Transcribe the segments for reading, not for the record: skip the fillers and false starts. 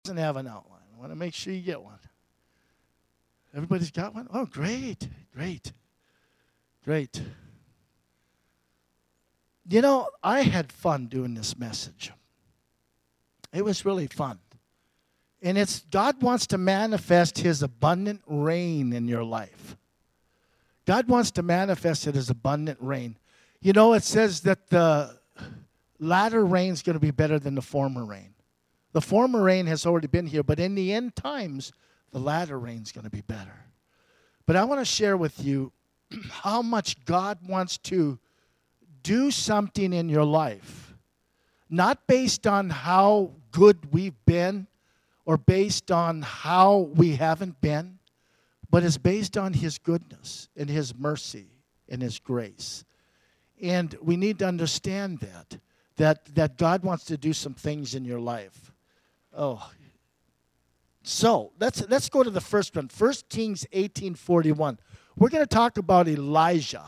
doesn't have an outline. I want to make sure you get one. Everybody's got one? Oh, great, great, great. You know, I had fun doing this message. It was really fun. And it's God wants to manifest his abundant rain in your life. God wants to manifest it as abundant rain. You know, it says that the latter rain is going to be better than the former rain. The former rain has already been here, but in the end times, the latter rain is going to be better. But I want to share with you how much God wants to do something in your life, not based on how good we've been or based on how we haven't been, but it's based on his goodness and his mercy and his grace. And we need to understand that God wants to do some things in your life. Oh, so let's go to the first one, 1 Kings 18:41. We're going to talk about Elijah.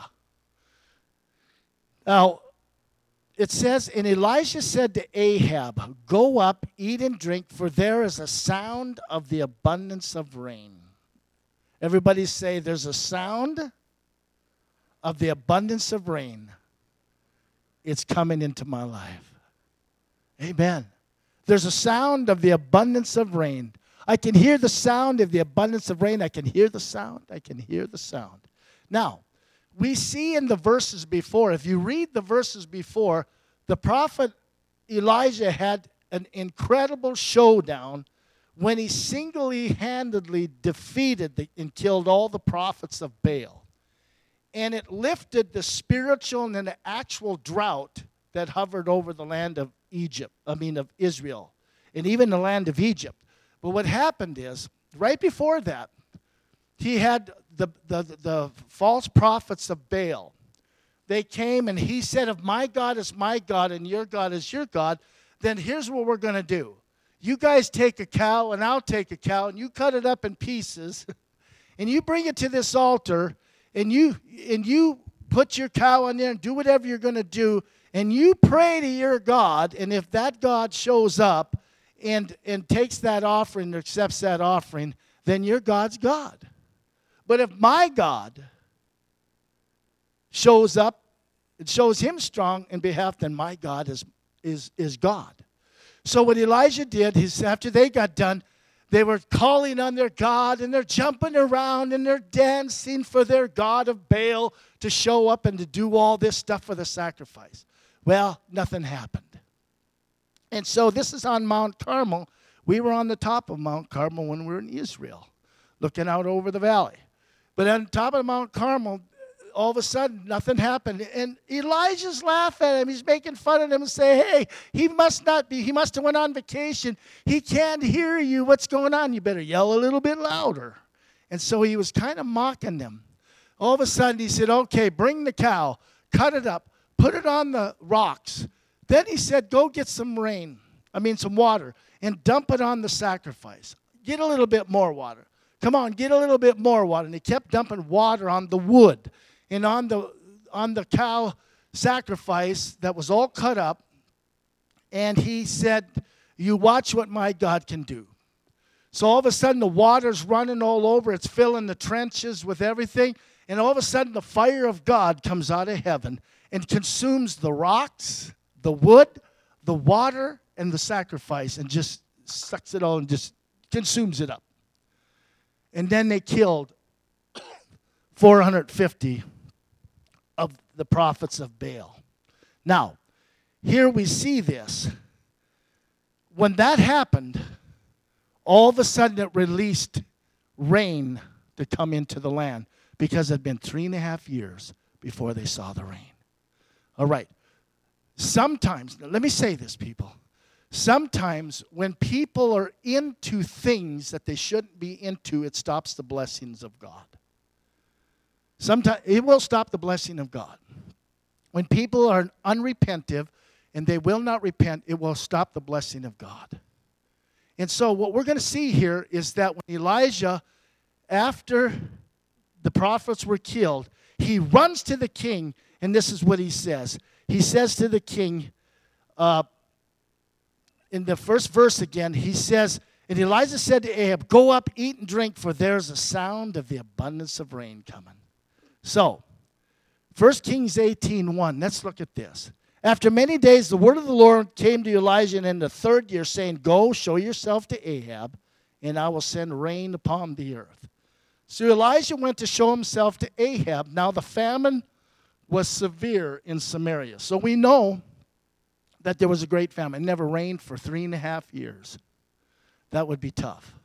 Now, it says, and Elijah said to Ahab, "Go up, eat and drink, for there is a sound of the abundance of rain." Everybody say, there's a sound of the abundance of rain. It's coming into my life. Amen. There's a sound of the abundance of rain. I can hear the sound of the abundance of rain. I can hear the sound. I can hear the sound. Now, we see in the verses before, if you read the verses before, the prophet Elijah had an incredible showdown when he single-handedly defeated and killed all the prophets of Baal. And it lifted the spiritual and the actual drought that hovered over the land of Israel, and even the land of Egypt. But what happened is, right before that, he had the false prophets of Baal. They came and he said, if my God is my God and your God is your God, then here's what we're going to do. You guys take a cow and I'll take a cow and you cut it up in pieces and you bring it to this altar and you put your cow on there and do whatever you're going to do and you pray to your God, and if that God shows up and takes that offering or accepts that offering, then your God's God. But if my God shows up and shows him strong in behalf, then my God is God. So what Elijah did is after they got done, they were calling on their God and they're jumping around and they're dancing for their God of Baal to show up and to do all this stuff for the sacrifice. Well, nothing happened. And so this is on Mount Carmel. We were on the top of Mount Carmel when we were in Israel, looking out over the valley. But on top of Mount Carmel, all of a sudden, nothing happened. And Elijah's laughing at him. He's making fun of him and saying, hey, he must have went on vacation. He can't hear you. What's going on? You better yell a little bit louder. And so he was kind of mocking them. All of a sudden, he said, okay, bring the cow, cut it up, put it on the rocks. Then he said, go get some water, and dump it on the sacrifice. Get a little bit more water. Come on, get a little bit more water. And he kept dumping water on the wood and on the cow sacrifice that was all cut up. And he said, you watch what my God can do. So all of a sudden the water's running all over. It's filling the trenches with everything. And all of a sudden the fire of God comes out of heaven and consumes the rocks, the wood, the water, and the sacrifice, and just sucks it all and just consumes it up. And then they killed 450 of the prophets of Baal. Now, here we see this. When that happened, all of a sudden it released rain to come into the land because it had been 3.5 years before they saw the rain. All right. Sometimes, let me say this, people. Sometimes when people are into things that they shouldn't be into, it stops the blessings of God. Sometimes it will stop the blessing of God. When people are unrepentive and they will not repent, it will stop the blessing of God. And so what we're going to see here is that when Elijah, after the prophets were killed, he runs to the king, and this is what he says. He says to the king, in the first verse again, he says, And Elijah said to Ahab, go up, eat and drink, for there's a sound of the abundance of rain coming. So, 1 Kings 18:1, let's look at this. After many days, the word of the Lord came to Elijah in the third year, saying, go, show yourself to Ahab, and I will send rain upon the earth. So Elijah went to show himself to Ahab. Now the famine was severe in Samaria. So we know that there was a great famine. It never rained for 3.5 years. That would be tough.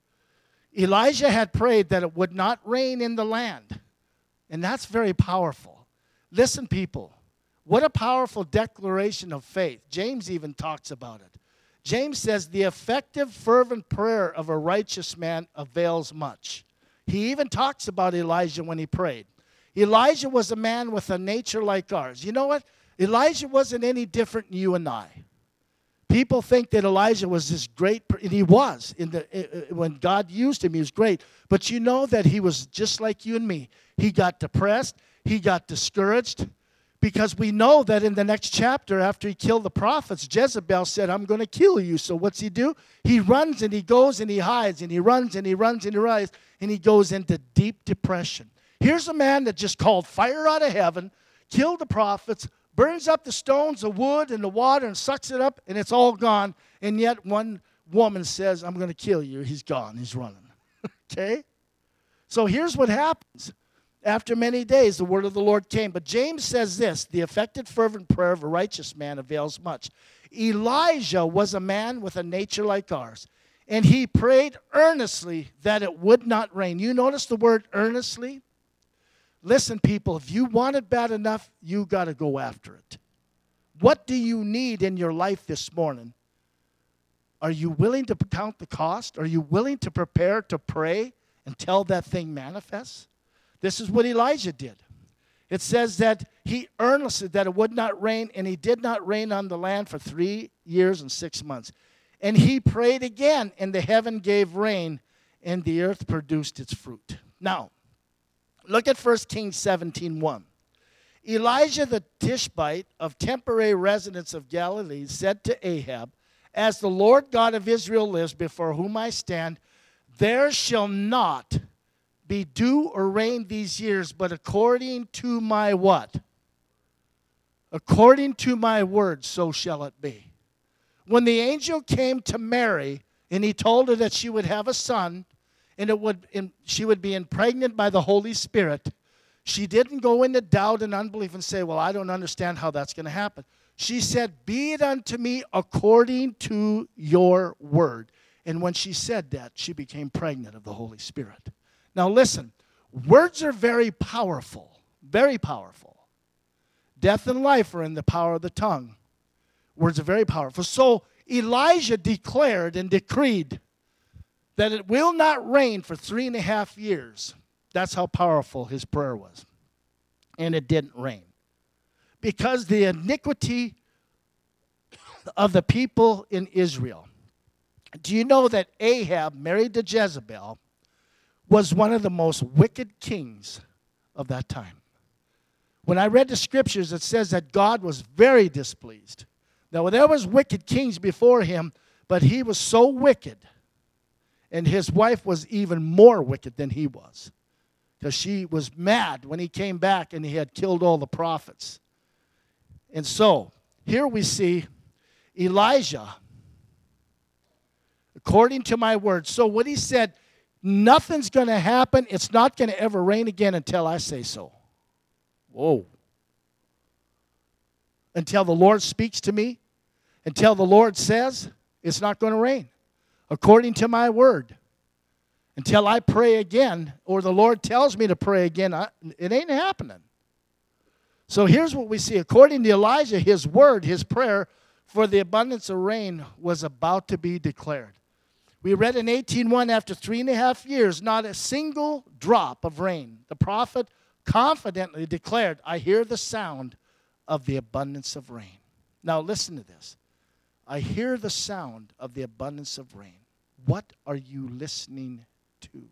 Elijah had prayed that it would not rain in the land. And that's very powerful. Listen, people, what a powerful declaration of faith. James even talks about it. James says, the effective, fervent prayer of a righteous man avails much. He even talks about Elijah when he prayed. Elijah was a man with a nature like ours. You know what? Elijah wasn't any different than you and I. People think that Elijah was this great, and he was. When God used him, he was great. But you know that he was just like you and me. He got depressed. He got discouraged. Because we know that in the next chapter, after he killed the prophets, Jezebel said, I'm going to kill you. So what's he do? He runs and he goes and he hides, and he runs and he runs and he rides, and he goes into deep depression. Here's a man that just called fire out of heaven, killed the prophets, burns up the stones, the wood, and the water, and sucks it up, and it's all gone. And yet one woman says, I'm going to kill you. He's gone. He's running. Okay? So here's what happens. After many days, the word of the Lord came. But James says this, the effective, fervent prayer of a righteous man avails much. Elijah was a man with a nature like ours, and he prayed earnestly that it would not rain. You notice the word earnestly? Listen, people, if you want it bad enough, you got to go after it. What do you need in your life this morning? Are you willing to count the cost? Are you willing to prepare to pray until that thing manifests? This is what Elijah did. It says that he earnestly, that it would not rain, and he did not rain on the land for 3 years and 6 months. And he prayed again, and the heaven gave rain, and the earth produced its fruit. Now, look at 1 Kings 17:1. Elijah the Tishbite, of temporary residence of Galilee, said to Ahab, as the Lord God of Israel lives, before whom I stand, there shall not be dew or rain these years, but according to my what? According to my word, so shall it be. When the angel came to Mary, and he told her that she would have a son, and she would be impregnated by the Holy Spirit, she didn't go into doubt and unbelief and say, well, I don't understand how that's going to happen. She said, be it unto me according to your word. And when she said that, she became pregnant of the Holy Spirit. Now listen, words are very powerful, very powerful. Death and life are in the power of the tongue. Words are very powerful. So Elijah declared and decreed that it will not rain for 3.5 years. That's how powerful his prayer was. And it didn't rain. Because the iniquity of the people in Israel. Do you know that Ahab, married to Jezebel, was one of the most wicked kings of that time? When I read the scriptures, it says that God was very displeased. Now, there was wicked kings before him, but he was so wicked, and his wife was even more wicked than he was, because she was mad when he came back and he had killed all the prophets. And so, here we see Elijah, according to my word. So what he said, nothing's going to happen. It's not going to ever rain again until I say so. Whoa. Until the Lord speaks to me, until the Lord says, it's not going to rain. According to my word. Until I pray again, or the Lord tells me to pray again, it ain't happening. So here's what we see. According to Elijah, his word, his prayer for the abundance of rain was about to be declared. We read in 18:1, after 3.5 years, not a single drop of rain. The prophet confidently declared, I hear the sound of the abundance of rain. Now listen to this. I hear the sound of the abundance of rain. What are you listening to?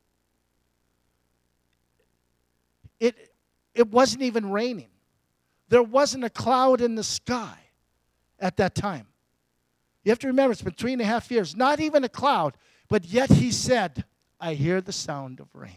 It wasn't even raining. There wasn't a cloud in the sky at that time. You have to remember, it's been 3.5 years, not even a cloud, but yet he said, I hear the sound of rain.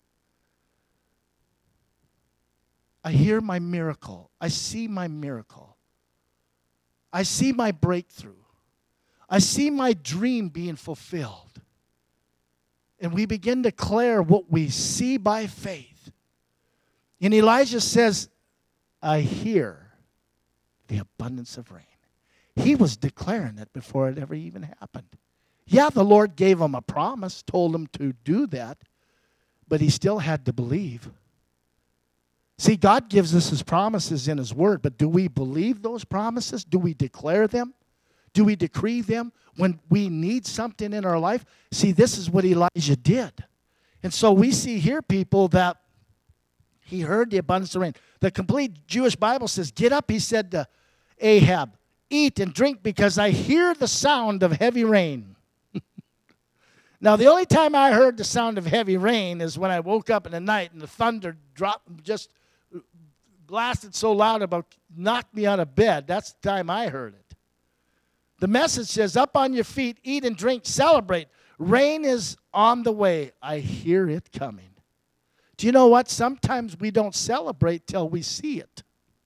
I hear my miracle. I see my miracle. I see my breakthrough. I see my dream being fulfilled. And we begin to declare what we see by faith. And Elijah says, I hear the abundance of rain. He was declaring it before it ever even happened. Yeah, the Lord gave him a promise, told him to do that, but he still had to believe. See, God gives us his promises in his word, but do we believe those promises? Do we declare them? Do we decree them when we need something in our life? See, this is what Elijah did. And so we see here people that he heard the abundance of rain. The complete Jewish Bible says, get up, he said to Ahab, eat and drink because I hear the sound of heavy rain. Now, the only time I heard the sound of heavy rain is when I woke up in the night and the thunder dropped, just blasted so loud about knocked me out of bed. That's the time I heard it. The message says, up on your feet, eat and drink, celebrate. Rain is on the way. I hear it coming. Do you know what? Sometimes we don't celebrate till we see it.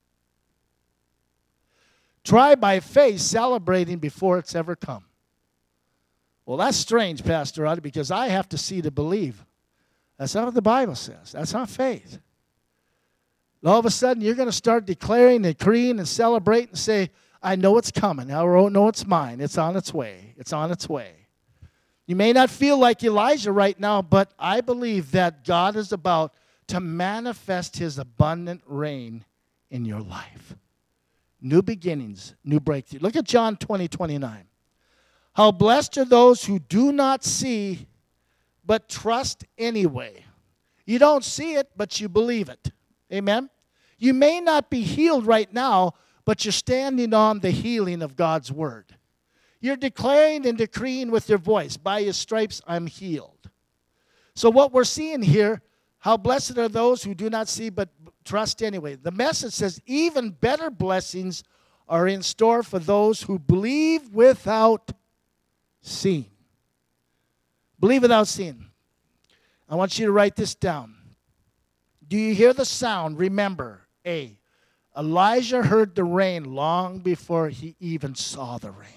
Try by faith celebrating before it's ever come. Well, that's strange, Pastor Ruddy, because I have to see to believe. That's not what the Bible says. That's not faith. All of a sudden, you're going to start declaring, decreeing, and celebrating and say, I know it's coming. I know it's mine. It's on its way. It's on its way. You may not feel like Elijah right now, but I believe that God is about to manifest his abundant rain in your life. New beginnings, new breakthrough. Look at John 20:29. How blessed are those who do not see, but trust anyway. You don't see it, but you believe it. Amen? You may not be healed right now, but you're standing on the healing of God's word. You're declaring and decreeing with your voice, by his stripes I'm healed. So what we're seeing here, how blessed are those who do not see, but trust anyway. The message says even better blessings are in store for those who believe without seeing. Believe without seeing. I want you to write this down. Do you hear the sound? Remember, A, Elijah heard the rain long before he even saw the rain.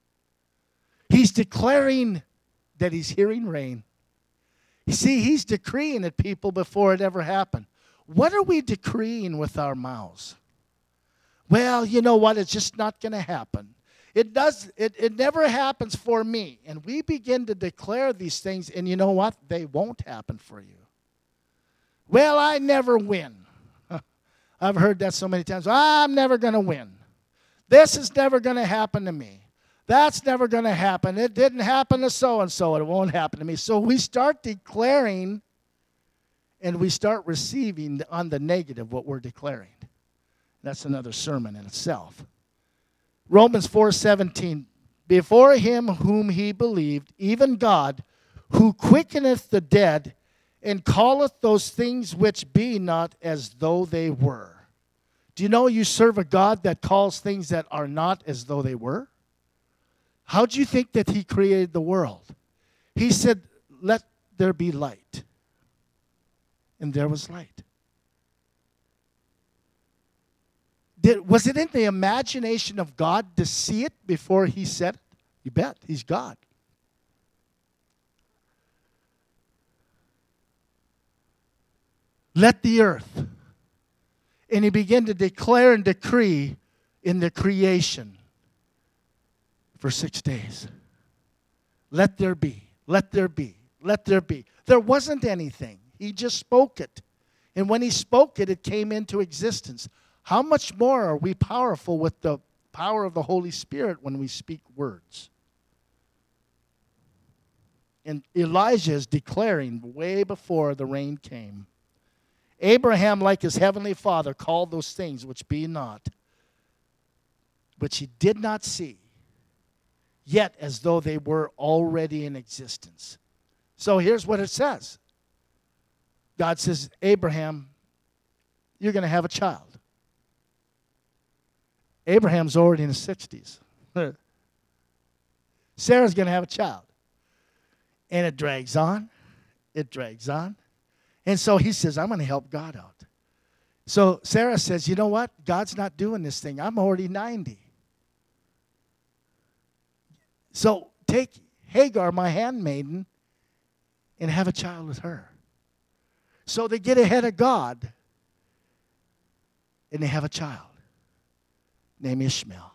He's declaring that he's hearing rain. You see, he's decreeing it, people, before it ever happened. What are we decreeing with our mouths? Well, you know what? It's just not going to happen. It never happens for me. And we begin to declare these things, and you know what? They won't happen for you. Well, I never win. I've heard that so many times. I'm never going to win. This is never going to happen to me. That's never going to happen. It didn't happen to so-and-so. It won't happen to me. So we start declaring and we start receiving on the negative what we're declaring. That's another sermon in itself. Romans 4:17, before him whom he believed, even God, who quickeneth the dead, and calleth those things which be not as though they were. Do you know you serve a God that calls things that are not as though they were? How do you think that he created the world? He said, let there be light. And there was light. Was it in the imagination of God to see it before he said it? You bet. He's God. Let the earth. And he began to declare and decree in the creation for 6 days. Let there be. Let there be. Let there be. There wasn't anything. He just spoke it. And when he spoke it, it came into existence. How much more are we powerful with the power of the Holy Spirit when we speak words? And Elijah is declaring way before the rain came. Abraham, like his heavenly father, called those things which be not, which he did not see, yet as though they were already in existence. So here's what it says. God says, Abraham, you're going to have a child. Abraham's already in his 60s. Sarah's going to have a child. And it drags on. It drags on. And so he says, I'm going to help God out. So Sarah says, you know what? God's not doing this thing. I'm already 90. So take Hagar, my handmaiden, and have a child with her. So they get ahead of God, and they have a child named Ishmael.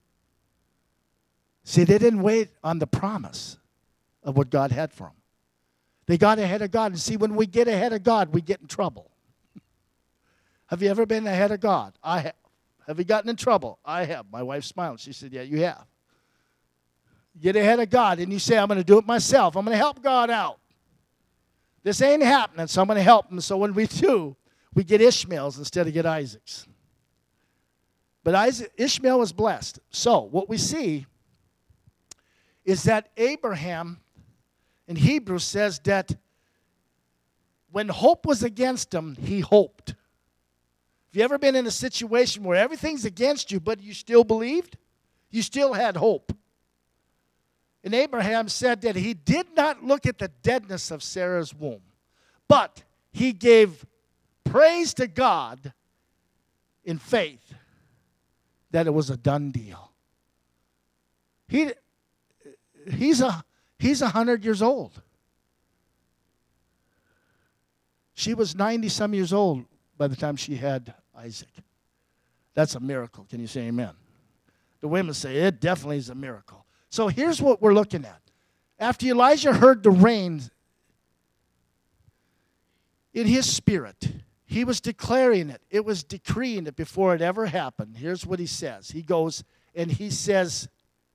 See, they didn't wait on the promise of what God had for them. They got ahead of God. And see, when we get ahead of God, we get in trouble. Have you ever been ahead of God? I have. Have you gotten in trouble? I have. My wife smiled. She said, yeah, you have. Get ahead of God, and you say, I'm going to do it myself. I'm going to help God out. This ain't happening, so I'm going to help him. So when we do, we get Ishmael's instead of get Isaac's. But Ishmael was blessed. So what we see is that Abraham in Hebrews says that when hope was against him, he hoped. Have you ever been in a situation where everything's against you, but you still believed? You still had hope. And Abraham said that he did not look at the deadness of Sarah's womb, but he gave praise to God in faith that it was a done deal. He's 100 years old. She was 90-some years old by the time she had Isaac. That's a miracle. Can you say amen? The women say it definitely is a miracle. So here's what we're looking at. After Elijah heard the rain in his spirit, he was declaring it. It was decreeing it before it ever happened. Here's what he says. He goes and he says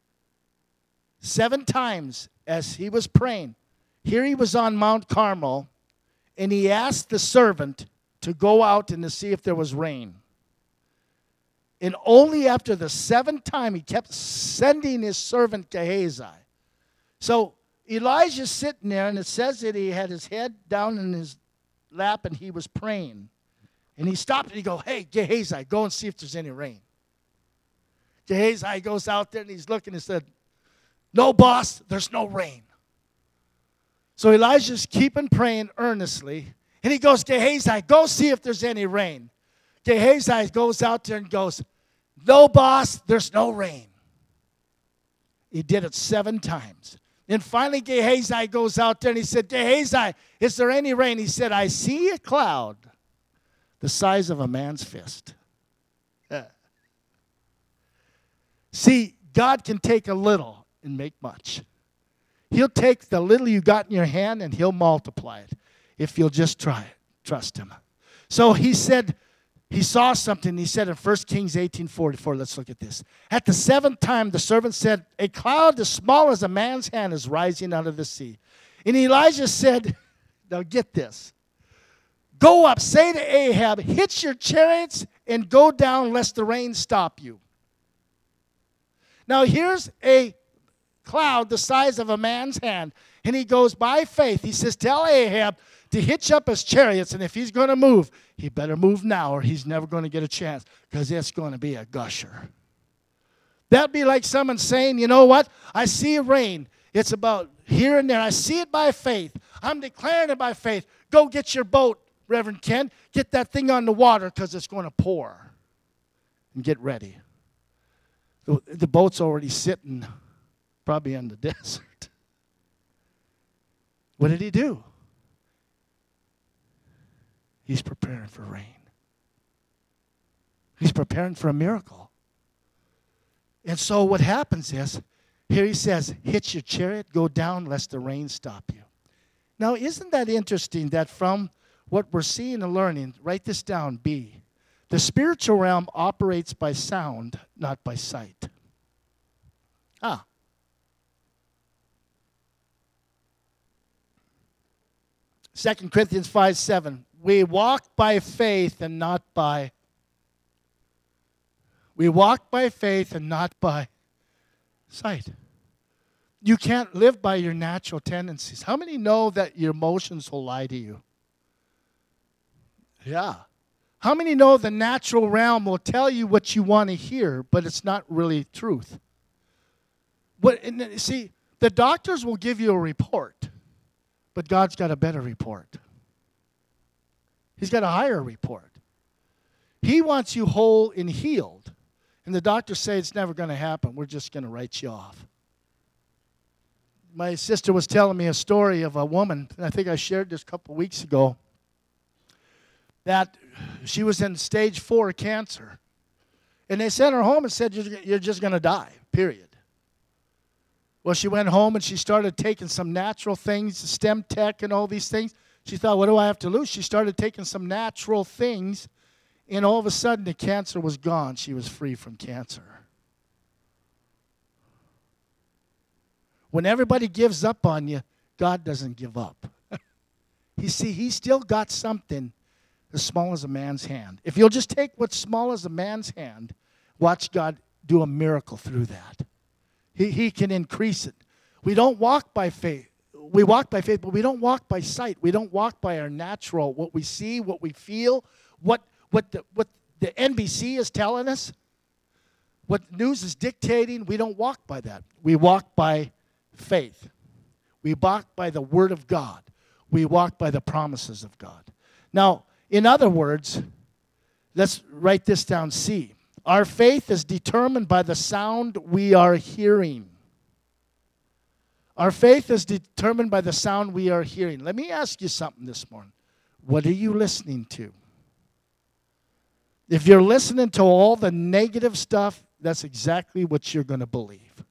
7 times as he was praying. Here he was on Mount Carmel, and he asked the servant to go out and to see if there was rain. And only after the 7th time, he kept sending his servant Gehazi. So Elijah's sitting there, and it says that he had his head down in his lap, and he was praying. And he stopped, and he goes, hey, Gehazi, go and see if there's any rain. Gehazi goes out there, and he's looking and said, no, boss, there's no rain. So Elijah's keeping praying earnestly, and he goes, Gehazi, go see if there's any rain. Gehazi goes out there and goes, no, boss, there's no rain. He did it 7 times. And finally, Gehazi goes out there and he said, Gehazi, is there any rain? He said, I see a cloud the size of a man's fist. See, God can take a little and make much. He'll take the little you got in your hand and he'll multiply it if you'll just try it. Trust him. So he said, he saw something. He said in 1 Kings 18:44, let's look at this. At the 7th time, the servant said, a cloud as small as a man's hand is rising out of the sea. And Elijah said, now get this. Go up, say to Ahab, hitch your chariots and go down lest the rain stop you. Now here's a cloud the size of a man's hand. And he goes by faith. He says, tell Ahab to hitch up his chariots, and if he's going to move, he better move now or he's never going to get a chance because it's going to be a gusher. That'd be like someone saying, you know what? I see rain. It's about here and there. I see it by faith. I'm declaring it by faith. Go get your boat, Reverend Ken. Get that thing on the water because it's going to pour. And get ready. The boat's already sitting probably in the desert. What did he do? He's preparing for rain. He's preparing for a miracle. And so what happens is, here he says, hitch your chariot, go down, lest the rain stop you. Now, isn't that interesting that from what we're seeing and learning, write this down, B, the spiritual realm operates by sound, not by sight. 2 Corinthians 5:7. We walk by faith and not by sight. You can't live by your natural tendencies. How many know that your emotions will lie to you? Yeah. How many know the natural realm will tell you what you want to hear, but it's not really truth? See, the doctors will give you a report, but God's got a better report. He's got a higher report. He wants you whole and healed. And the doctors say it's never going to happen. We're just going to write you off. My sister was telling me a story of a woman, and I think I shared this a couple weeks ago, that she was in stage 4 cancer. And they sent her home and said, you're just going to die, period. Well, she went home and she started taking some natural things, stem tech and all these things. She thought, what do I have to lose? She started taking some natural things, and all of a sudden the cancer was gone. She was free from cancer. When everybody gives up on you, God doesn't give up. You see, He's still got something as small as a man's hand. If you'll just take what's small as a man's hand, watch God do a miracle through that. He can increase it. We don't walk by faith. We walk by faith, but we don't walk by sight. We don't walk by our natural, what we see, what we feel, what the NBC is telling us, what news is dictating. We don't walk by that. We walk by faith. We walk by the Word of God. We walk by the promises of God. Now, in other words, let's write this down, C. Our faith is determined by the sound we are hearing. Our faith is determined by the sound we are hearing. Let me ask you something this morning. What are you listening to? If you're listening to all the negative stuff, that's exactly what you're going to believe.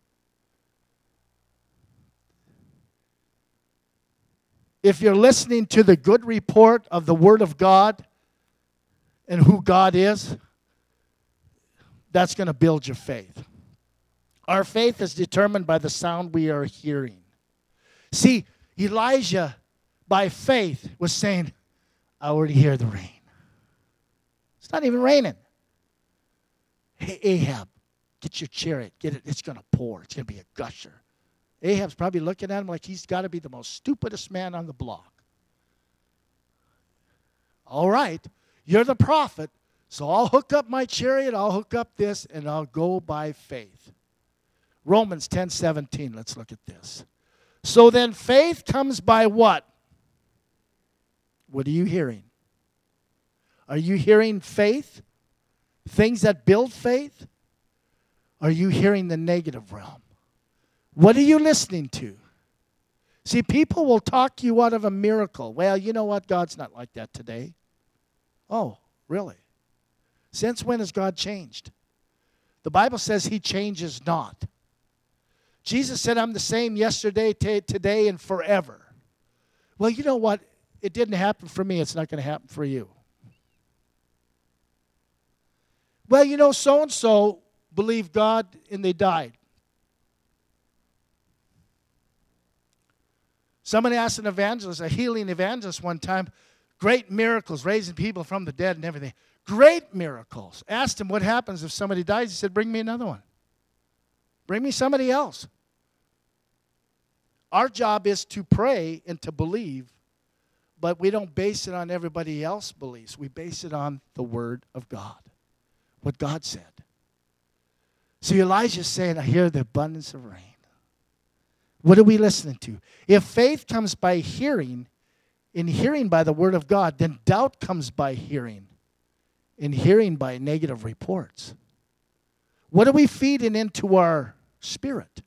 If you're listening to the good report of the Word of God and who God is, that's going to build your faith. Our faith is determined by the sound we are hearing. See, Elijah, by faith, was saying, I already hear the rain. It's not even raining. Hey, Ahab, get your chariot. Get it. It's going to pour. It's going to be a gusher. Ahab's probably looking at him like he's got to be the most stupidest man on the block. All right, you're the prophet, so I'll hook up my chariot, I'll hook up this, and I'll go by faith. Romans 10:17, let's look at this. So then faith comes by what? What are you hearing? Are you hearing faith? Things that build faith? Are you hearing the negative realm? What are you listening to? See, people will talk you out of a miracle. Well, you know what? God's not like that today. Oh, really? Since when has God changed? The Bible says He changes not. Jesus said, I'm the same yesterday, today, and forever. Well, you know what? It didn't happen for me. It's not going to happen for you. Well, you know, so-and-so believed God and they died. Somebody asked an evangelist, a healing evangelist one time, great miracles, raising people from the dead and everything. Great miracles. Asked him what happens if somebody dies. He said, bring me another one. Bring me somebody else. Our job is to pray and to believe, but we don't base it on everybody else's beliefs. We base it on the Word of God, what God said. So Elijah's saying, I hear the abundance of rain. What are we listening to? If faith comes by hearing, and hearing by the Word of God, then doubt comes by hearing, and hearing by negative reports. What are we feeding into our spirit?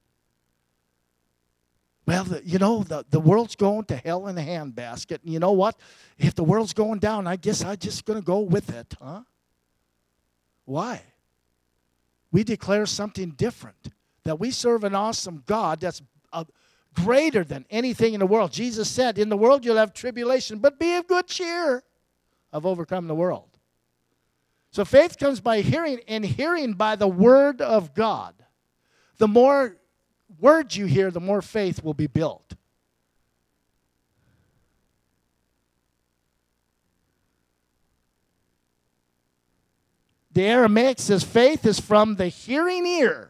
Well, the world's going to hell in a handbasket. And you know what? If the world's going down, I guess I'm just going to go with it, huh? Why? We declare something different. That we serve an awesome God that's greater than anything in the world. Jesus said, in the world you'll have tribulation, but be of good cheer. I've overcome the world. So faith comes by hearing, and hearing by the Word of God. The more words you hear, the more faith will be built. The Aramaic says faith is from the hearing ear.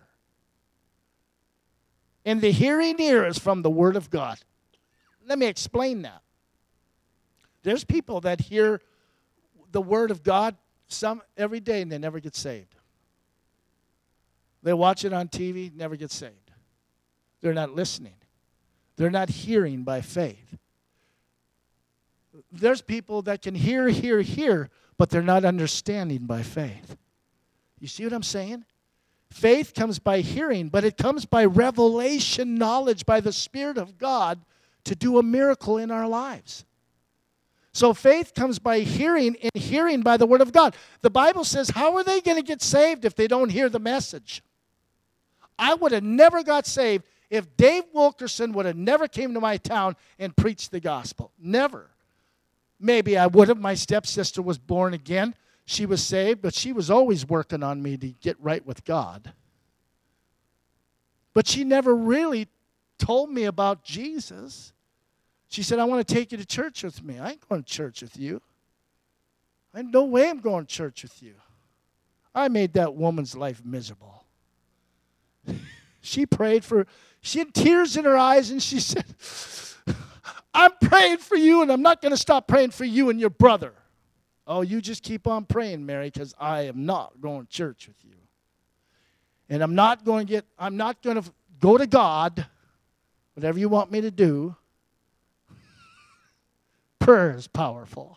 And the hearing ear is from the Word of God. Let me explain that. There's people that hear the Word of God every day and they never get saved. They watch it on TV, never get saved. They're not listening. They're not hearing by faith. There's people that can hear, but they're not understanding by faith. You see what I'm saying? Faith comes by hearing, but it comes by revelation knowledge by the Spirit of God to do a miracle in our lives. So faith comes by hearing, and hearing by the Word of God. The Bible says, how are they going to get saved if they don't hear the message? I would have never got saved if Dave Wilkerson would have never came to my town and preached the gospel. Never. Maybe I would have. My stepsister was born again. She was saved, but she was always working on me to get right with God. But she never really told me about Jesus. She said, I want to take you to church with me. I ain't going to church with you. No way I'm going to church with you. I made that woman's life miserable. She prayed she had tears in her eyes, and she said, I'm praying for you, and I'm not going to stop praying for you and your brother. Oh, you just keep on praying, Mary, because I am not going to church with you. And I'm not going to go to God, whatever you want me to do. Prayer is powerful.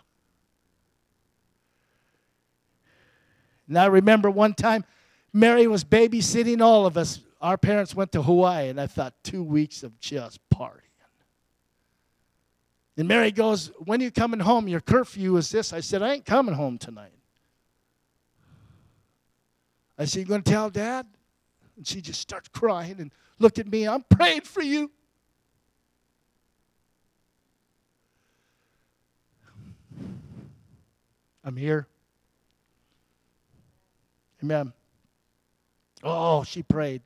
And I remember one time, Mary was babysitting all of us. Our parents went to Hawaii, and I thought 2 weeks of just partying. And Mary goes, when are you coming home? Your curfew is this. I said, I ain't coming home tonight. I said, you going to tell Dad? And she just starts crying and looked at me. I'm praying for you. I'm here. Amen. Oh, she prayed.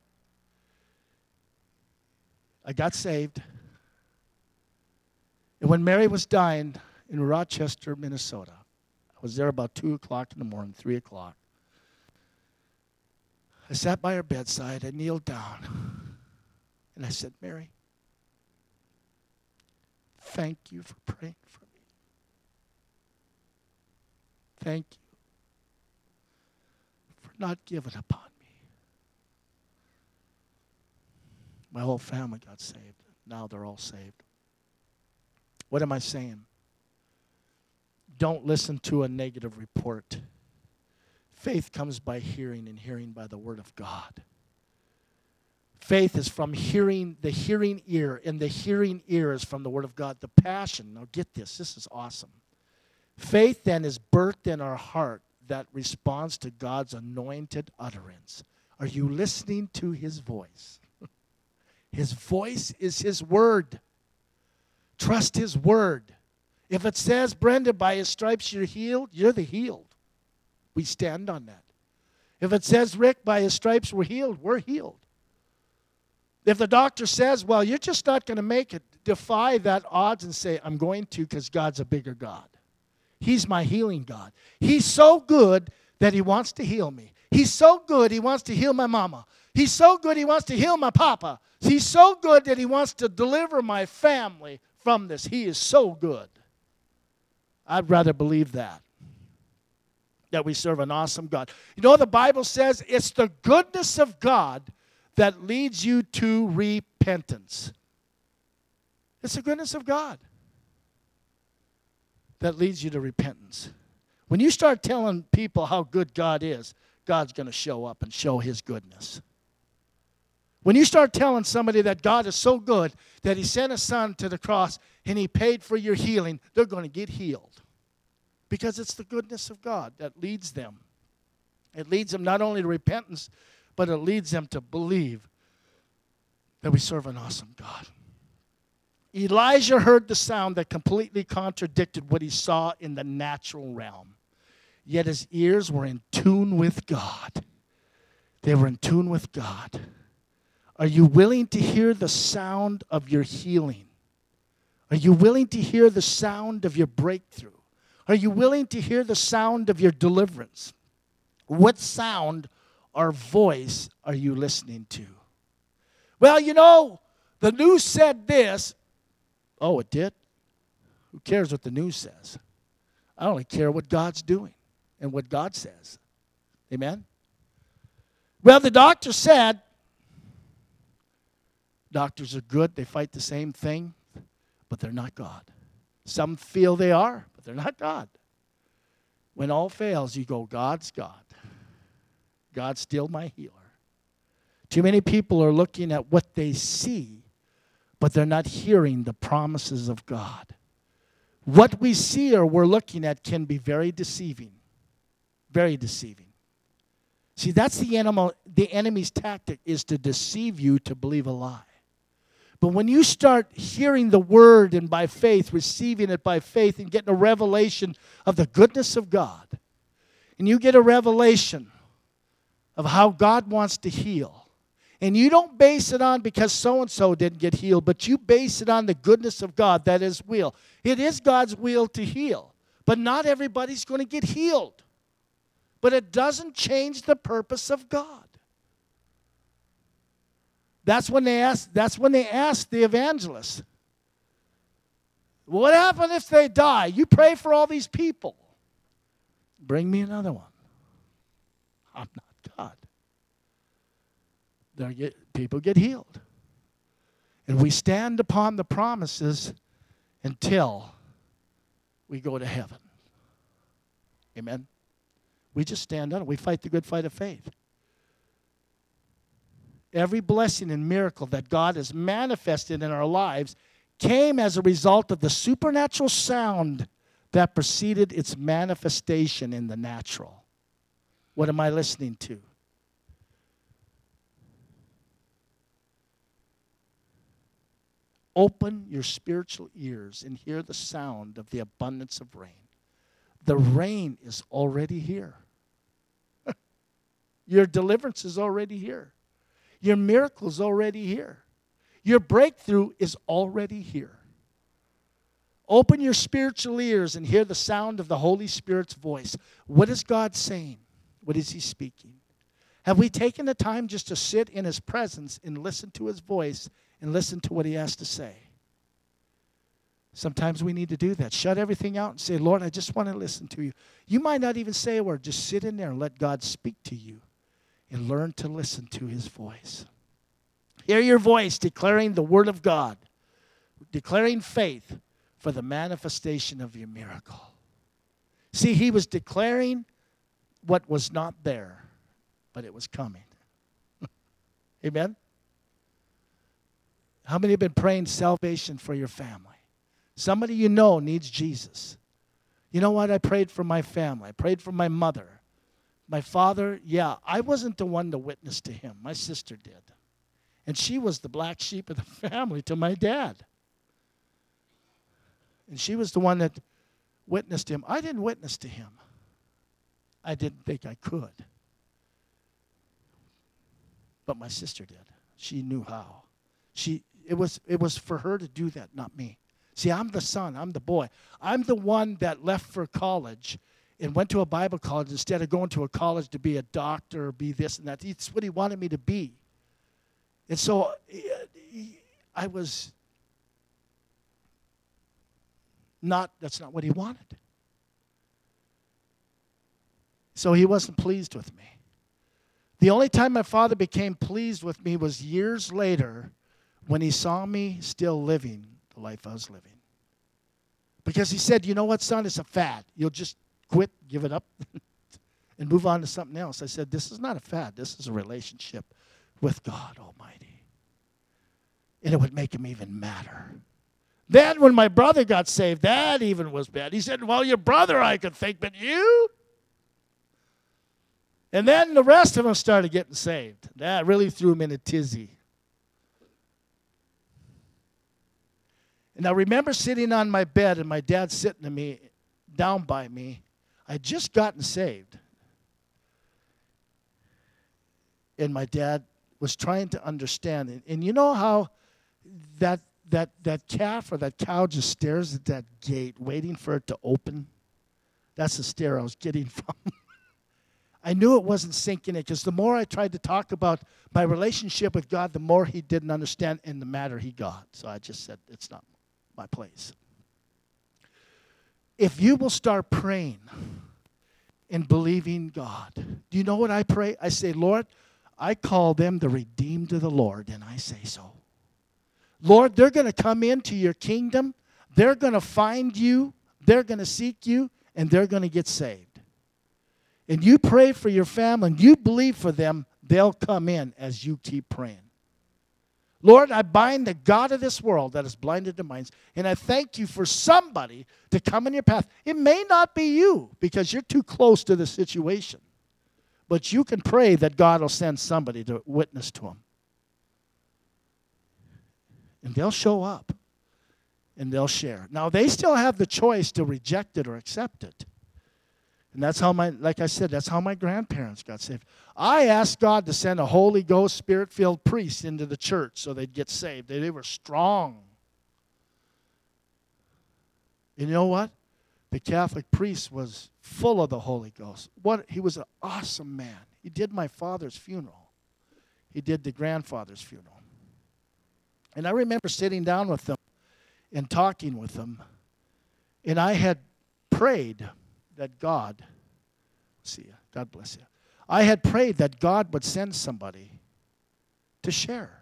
I got saved. And when Mary was dying in Rochester, Minnesota, I was there about 2 o'clock in the morning, 3 o'clock. I sat by her bedside. I kneeled down. And I said, Mary, thank you for praying for me. Thank you for not giving up on me. My whole family got saved. Now they're all saved. What am I saying? Don't listen to a negative report. Faith comes by hearing, and hearing by the Word of God. Faith is from hearing, the hearing ear, and the hearing ear is from the Word of God. The passion, now get this is awesome. Faith then is birthed in our heart that responds to God's anointed utterance. Are you listening to His voice? His voice is His Word. Trust His Word. If it says, Brenda, by His stripes you're healed, you're the healed. We stand on that. If it says, Rick, by His stripes we're healed, we're healed. If the doctor says, well, you're just not going to make it, defy that odds and say, I'm going to because God's a bigger God. He's my healing God. He's so good that He wants to heal me. He's so good He wants to heal my mama. He's so good He wants to heal my papa. He's so good that He wants to deliver my family from this. He is so good. I'd rather believe that we serve an awesome God. You know, the Bible says it's the goodness of God that leads you to repentance. It's the goodness of God that leads you to repentance. When you start telling people how good God is, God's going to show up and show His goodness. When you start telling somebody that God is so good that He sent His Son to the cross and He paid for your healing, they're going to get healed. Because it's the goodness of God that leads them. It leads them not only to repentance, but it leads them to believe that we serve an awesome God. Elijah heard the sound that completely contradicted what he saw in the natural realm. Yet his ears were in tune with God. They were in tune with God. Are you willing to hear the sound of your healing? Are you willing to hear the sound of your breakthrough? Are you willing to hear the sound of your deliverance? What sound or voice are you listening to? Well, you know, the news said this. Oh, it did? Who cares what the news says? I only care what God's doing and what God says. Amen? Well, the doctor said Doctors are good. They fight the same thing, but they're not God. Some feel they are, but they're not God. When all fails, you go, God's God. God's still my healer. Too many people are looking at what they see, but they're not hearing the promises of God. What we see or we're looking at can be very deceiving. Very deceiving. See, that's the enemy's tactic, is to deceive you to believe a lie. But when you start hearing the word and by faith, receiving it by faith and getting a revelation of the goodness of God, and you get a revelation of how God wants to heal, and you don't base it on because so-and-so didn't get healed, but you base it on the goodness of God, that is will. It is God's will to heal, but not everybody's going to get healed. But it doesn't change the purpose of God. That's when they asked the evangelist, what happens if they die? You pray for all these people. Bring me another one. I'm not God. People get healed. And we stand upon the promises until we go to heaven. Amen. We just stand on it. We fight the good fight of faith. Every blessing and miracle that God has manifested in our lives came as a result of the supernatural sound that preceded its manifestation in the natural. What am I listening to? Open your spiritual ears and hear the sound of the abundance of rain. The rain is already here. Your deliverance is already here. Your miracle is already here. Your breakthrough is already here. Open your spiritual ears and hear the sound of the Holy Spirit's voice. What is God saying? What is He speaking? Have we taken the time just to sit in His presence and listen to His voice and listen to what He has to say? Sometimes we need to do that. Shut everything out and say, Lord, I just want to listen to you. You might not even say a word. Just sit in there and let God speak to you and learn to listen to His voice. Hear your voice declaring the word of God, declaring faith for the manifestation of your miracle. See, he was declaring what was not there, but it was coming. Amen? How many have been praying salvation for your family? Somebody you know needs Jesus. You know what? I prayed for my family. I prayed for my mother. My father, I wasn't the one to witness to him. My sister did. And she was the black sheep of the family to my dad. And she was the one that witnessed him. I didn't witness to him. I didn't think I could. But my sister did. She knew how. It was for her to do that, not me. See, I'm the son. I'm the boy. I'm the one that left for college and went to a Bible college instead of going to a college to be a doctor or be this and that. It's what he wanted me to be. And so I was that's not what he wanted. So he wasn't pleased with me. The only time my father became pleased with me was years later when he saw me still living the life I was living. Because he said, you know what, son, it's a fad. You'll just quit, give it up, and move on to something else. I said, this is not a fad. This is a relationship with God Almighty. And it would make him even madder. Then when my brother got saved, that even was bad. He said, well, your brother I could think, but you? And then the rest of them started getting saved. That really threw him in a tizzy. And I remember sitting on my bed and my dad sitting to me, down by me. I'd just gotten saved. And my dad was trying to understand it. And you know how that calf or that cow just stares at that gate waiting for it to open? That's the stare I was getting from. I knew it wasn't sinking in because the more I tried to talk about my relationship with God, the more he didn't understand and the madder he got. So I just said, it's not my place. If you will start praying and believing God, do you know what I pray? I say, Lord, I call them the redeemed of the Lord, and I say so. Lord, they're going to come into your kingdom. They're going to find you. They're going to seek you. And they're going to get saved. And you pray for your family. And you believe for them. They'll come in as you keep praying. Lord, I bind the God of this world that has blinded the minds, and I thank you for somebody to come in your path. It may not be you because you're too close to the situation, but you can pray that God will send somebody to witness to them. And they'll show up, and they'll share. Now, they still have the choice to reject it or accept it. And that's how like I said, that's how my grandparents got saved. I asked God to send a Holy Ghost, Spirit-filled priest into the church so they'd get saved. They were strong. And you know what? The Catholic priest was full of the Holy Ghost. He was an awesome man. He did my father's funeral. He did the grandfather's funeral. And I remember sitting down with them and talking with them. And I had prayed that God, see you, God bless you. I had prayed that God would send somebody to share.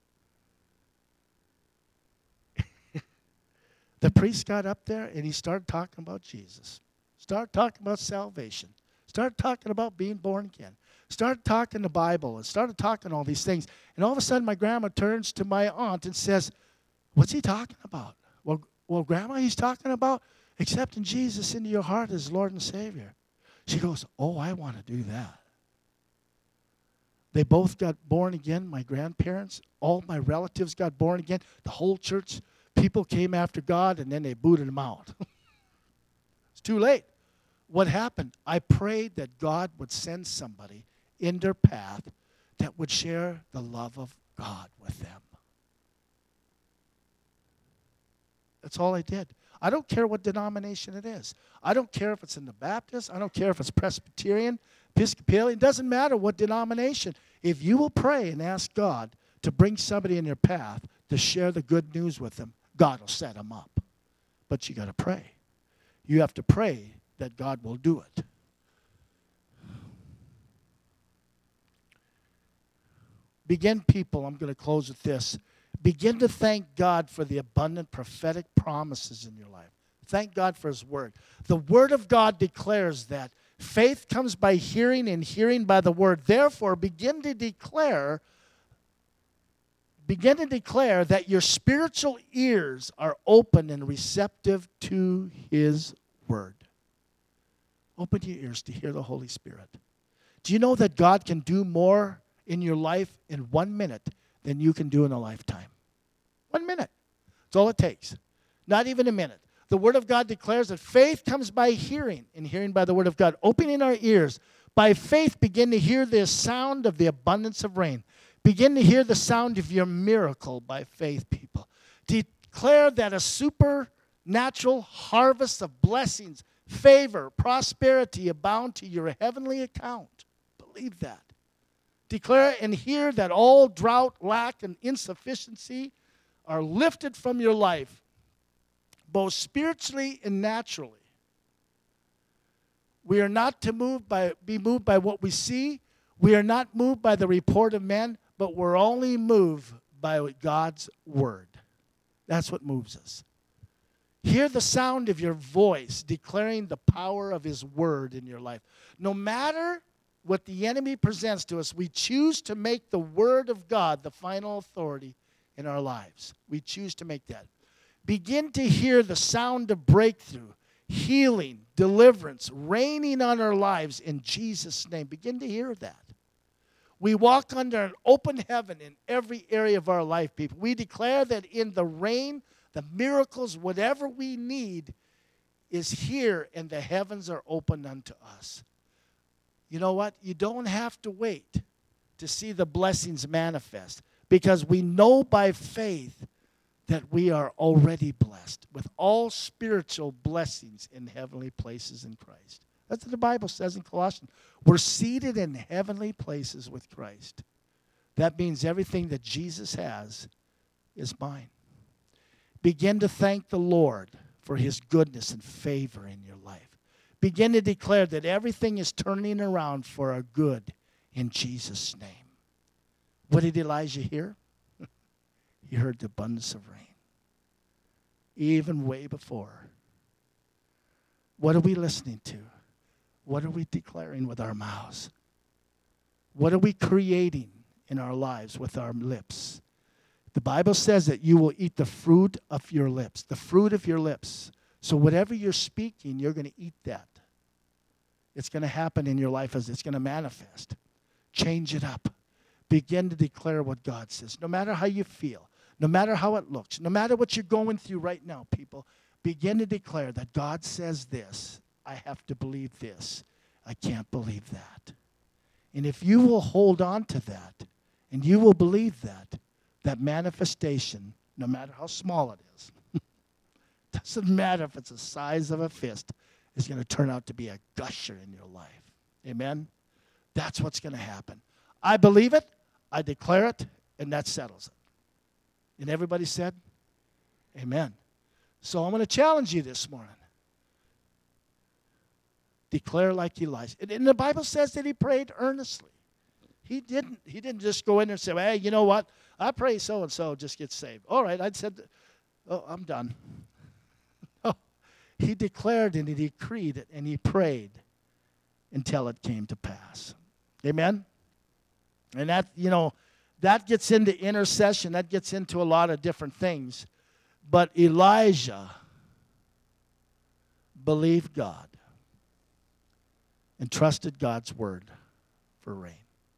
The priest got up there and he started talking about Jesus. Started talking about salvation. Started talking about being born again. Started talking the Bible and started talking all these things. And all of a sudden my grandma turns to my aunt and says, "What's he talking about?" Well, Grandma, he's talking about accepting Jesus into your heart as Lord and Savior. She goes, "Oh, I want to do that." They both got born again, my grandparents. All my relatives got born again. The whole church, people came after God, and then they booted them out. It's too late. What happened? I prayed that God would send somebody in their path that would share the love of God with them. That's all I did. I don't care what denomination it is. I don't care if it's in the Baptist. I don't care if it's Presbyterian, Episcopalian. It doesn't matter what denomination. If you will pray and ask God to bring somebody in your path to share the good news with them, God will set them up. But you got to pray. You have to pray that God will do it. Begin, people, I'm going to close with this. Begin to thank God for the abundant prophetic promises in your life. Thank God for His Word. The Word of God declares that faith comes by hearing and hearing by the Word. Therefore, begin to declare that your spiritual ears are open and receptive to His Word. Open your ears to hear the Holy Spirit. Do you know that God can do more in your life in 1 minute than you can do in a lifetime? 1 minute. That's all it takes. Not even a minute. The Word of God declares that faith comes by hearing, and hearing by the Word of God. Opening our ears. By faith, begin to hear the sound of the abundance of rain. Begin to hear the sound of your miracle by faith, people. Declare that a supernatural harvest of blessings, favor, prosperity abound to your heavenly account. Believe that. Declare and hear that all drought, lack, and insufficiency are lifted from your life, both spiritually and naturally. We are not to be moved by what we see. We are not moved by the report of men, but we're only moved by God's Word. That's what moves us. Hear the sound of your voice declaring the power of His Word in your life. No matter what the enemy presents to us, we choose to make the Word of God the final authority in our lives. We choose to make that. Begin to hear the sound of breakthrough, healing, deliverance, raining on our lives in Jesus' name. Begin to hear that. We walk under an open heaven in every area of our life, people. We declare that in the rain, the miracles, whatever we need is here, and the heavens are open unto us. You know what? You don't have to wait to see the blessings manifest, because we know by faith that we are already blessed with all spiritual blessings in heavenly places in Christ. That's what the Bible says in Colossians. We're seated in heavenly places with Christ. That means everything that Jesus has is mine. Begin to thank the Lord for His goodness and favor in your life. Begin to declare that everything is turning around for our good in Jesus' name. What did Elijah hear? He heard the abundance of rain. Even way before. What are we listening to? What are we declaring with our mouths? What are we creating in our lives with our lips? The Bible says that you will eat the fruit of your lips. The fruit of your lips. So whatever you're speaking, you're going to eat that. It's going to happen in your life as it's going to manifest. Change it up. Begin to declare what God says. No matter how you feel, no matter how it looks, no matter what you're going through right now, people, begin to declare that God says this. I have to believe this. I can't believe that. And if you will hold on to that, and you will believe that, that manifestation, no matter how small it is, doesn't matter if it's the size of a fist, is going to turn out to be a gusher in your life. Amen? That's what's going to happen. I believe it, I declare it, and that settles it. And everybody said, amen. So I'm going to challenge you this morning. Declare like Elijah. And the Bible says that he prayed earnestly. He didn't just go in there and say, hey, you know what? I pray so-and-so just gets saved. All right, I said, oh, I'm done. No. He declared and he decreed it and he prayed until it came to pass. Amen? And that, that gets into intercession. That gets into a lot of different things. But Elijah believed God and trusted God's word for rain.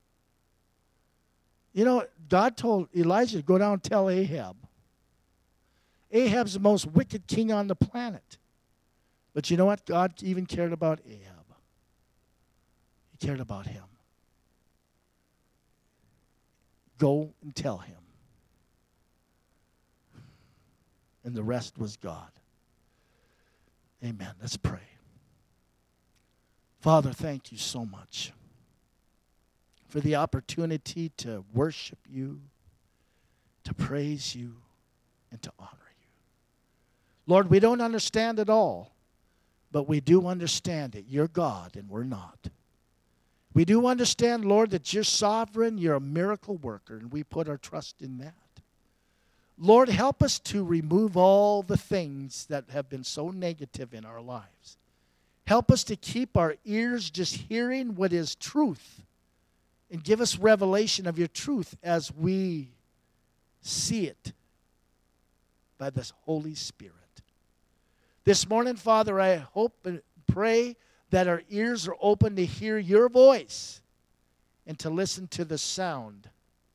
God told Elijah to go down and tell Ahab. Ahab's the most wicked king on the planet. But you know what? God even cared about Ahab. He cared about him. Go and tell him. And the rest was God. Amen. Let's pray. Father, thank you so much for the opportunity to worship you, to praise you, and to honor you. Lord, we don't understand it all, but we do understand that you're God and we're not. We do understand, Lord, that you're sovereign, you're a miracle worker, and we put our trust in that. Lord, help us to remove all the things that have been so negative in our lives. Help us to keep our ears just hearing what is truth, and give us revelation of your truth as we see it by the Holy Spirit. This morning, Father, I hope and pray that our ears are open to hear your voice and to listen to the sound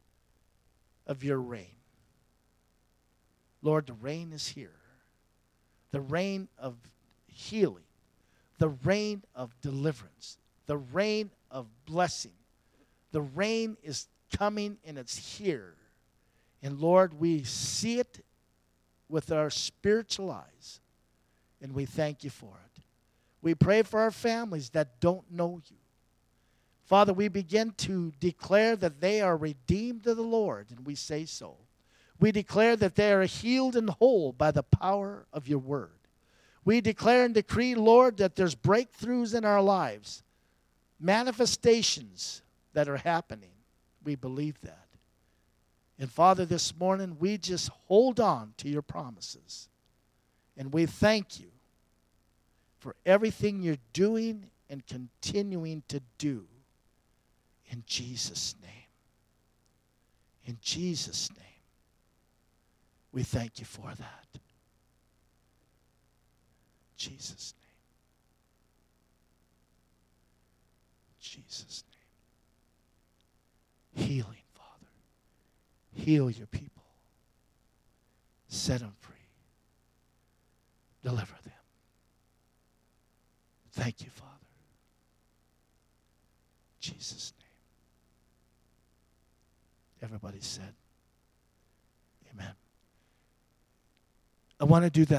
of your rain. Lord, the rain is here. The rain of healing. The rain of deliverance. The rain of blessing. The rain is coming and it's here. And Lord, we see it with our spiritual eyes. And we thank you for it. We pray for our families that don't know you. Father, we begin to declare that they are redeemed of the Lord, and we say so. We declare that they are healed and whole by the power of your word. We declare and decree, Lord, that there's breakthroughs in our lives, manifestations that are happening. We believe that. And Father, this morning, we just hold on to your promises. And we thank you for everything you're doing and continuing to do. In Jesus' name. In Jesus' name. We thank you for that. In Jesus' name. In Jesus' name. Healing, Father. Heal your people. Set them free. Deliver them. Thank you, Father. In Jesus' name. Everybody said, amen. I want to do that.